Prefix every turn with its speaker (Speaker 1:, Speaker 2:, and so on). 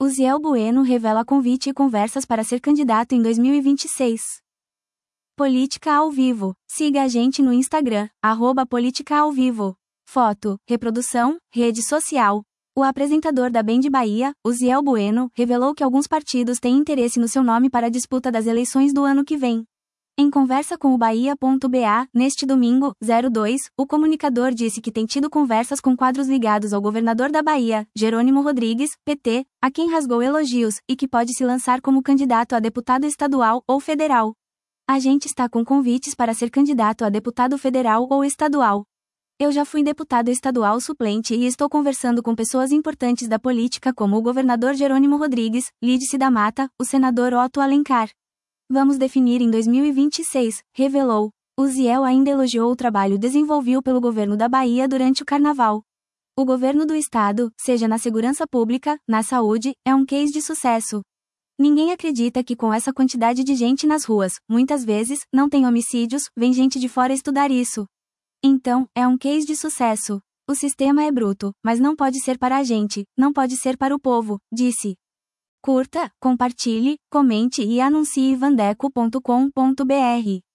Speaker 1: Uziel Bueno revela convite e conversas para ser candidato em 2026. Política ao vivo. Siga a gente no Instagram, @política-ao-vivo. Foto, reprodução, rede social. O apresentador da Band Bahia, Uziel Bueno, revelou que alguns partidos têm interesse no seu nome para a disputa das eleições do ano que vem. Em conversa com o Bahia.ba, neste domingo, 02, o comunicador disse que tem tido conversas com quadros ligados ao governador da Bahia, Jerônimo Rodrigues, PT, a quem rasgou elogios, e que pode se lançar como candidato a deputado estadual ou federal. A gente está com convites para ser candidato a deputado federal ou estadual. Eu já fui deputado estadual suplente e estou conversando com pessoas importantes da política como o governador Jerônimo Rodrigues, Lídice da Mata, o senador Otto Alencar. Vamos definir em 2026, revelou. Uziel ainda elogiou o trabalho desenvolvido pelo governo da Bahia durante o carnaval. O governo do estado, seja na segurança pública, na saúde, é um case de sucesso. Ninguém acredita que com essa quantidade de gente nas ruas, muitas vezes, não tem homicídios, vem gente de fora estudar isso. Então, é um case de sucesso. O sistema é bruto, mas não pode ser para a gente, não pode ser para o povo, disse. Curta, compartilhe, comente e anuncie vandeco.com.br.